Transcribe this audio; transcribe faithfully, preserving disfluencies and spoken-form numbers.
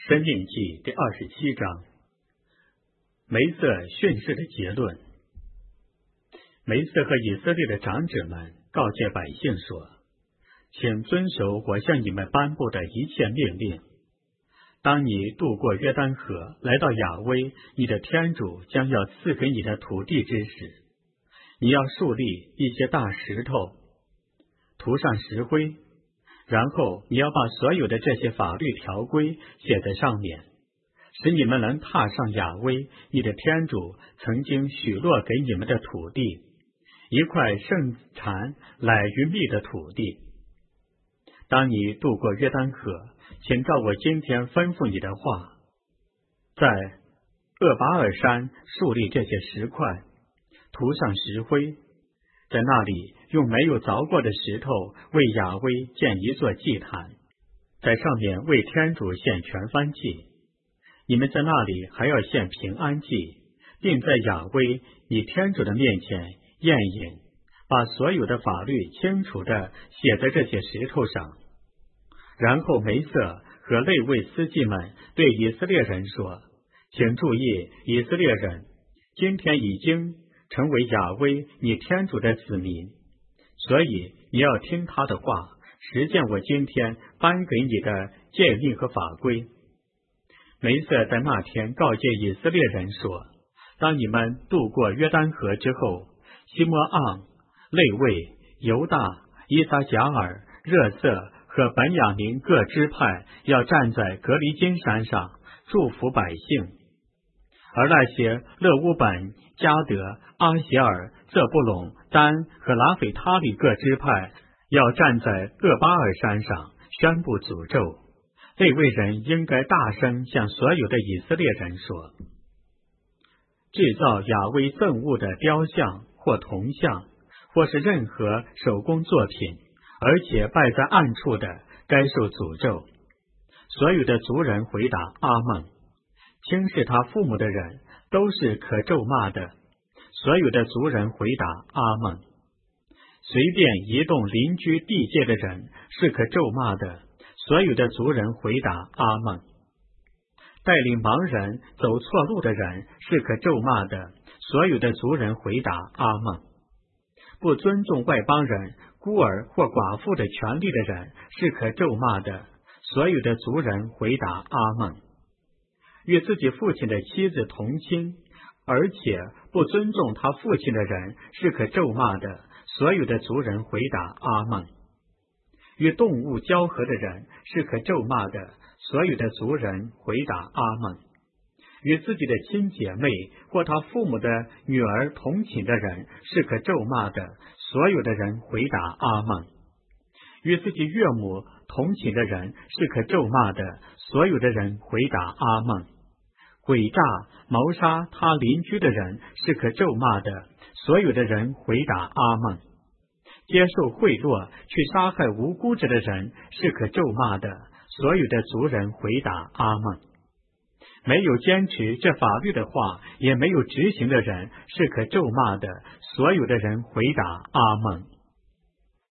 申命记第二十七章，梅瑟训示的结论。梅瑟和以色列的长者们告诫百姓说：请遵守我向你们颁布的一切命令。当你渡过约旦河，来到亚威你的天主将要赐给你的土地之时，你要树立一些大石头，涂上石灰，然后你要把所有的这些法律条规写在上面，使你们能踏上亚威你的天主曾经许诺给你们的土地，一块盛产奶与蜜的土地。当你渡过约旦河，请照我今天吩咐你的话，在厄巴尔山树立这些石块，涂上石灰，在那里用没有凿过的石头为亚威建一座祭坛，在上面为天主献全燔祭。你们在那里还要献平安祭，并在亚威你天主的面前验引，把所有的法律清楚地写在这些石头上。然后梅瑟和利未司祭们对以色列人说：请注意，以色列人今天已经成为亚威你天主的子民，所以你要听他的话，实践我今天颁给你的诫命和法规。梅瑟在那天告诫以色列人说：当你们渡过约旦河之后，西摩盎、利未、犹大、伊撒贾尔、热色和本雅明各支派要站在革黎金山上祝福百姓，而那些勒乌本、迦得、阿协尔、泽布隆、丹和拿斐他里各支派要站在厄巴尔山上宣布诅咒。利未人应该大声向所有的以色列人说：制造亚威憎恶的雕像或铜像，或是任何手工作品，而且拜在暗处的，该受诅咒。所有的族人回答阿孟。轻视他父母的人都是可咒骂的。所有的族人回答阿孟。随便移动邻居地界的人是可咒骂的。所有的族人回答阿孟。带领盲人走错路的人是可咒骂的。所有的族人回答阿孟。不尊重外邦人、孤儿或寡妇的权利的人是可咒骂的。所有的族人回答阿孟。与自己父亲的妻子同亲，而且不尊重他父亲的人是可咒骂的。所有的族人回答阿孟。与动物交合的人是可咒骂的。所有的族人回答阿孟。与自己的亲姐妹或他父母的女儿同寝的人是可咒骂的。所有的人回答阿孟。与自己岳母同寝的人是可咒骂的。所有的人回答阿孟。诡诈谋杀他邻居的人是可咒骂的。所有的人回答阿孟。接受贿赂去杀害无辜者的人是可咒骂的。所有的族人回答阿孟。没有坚持这法律的话，也没有执行的人是可咒骂的。所有的人回答阿孟。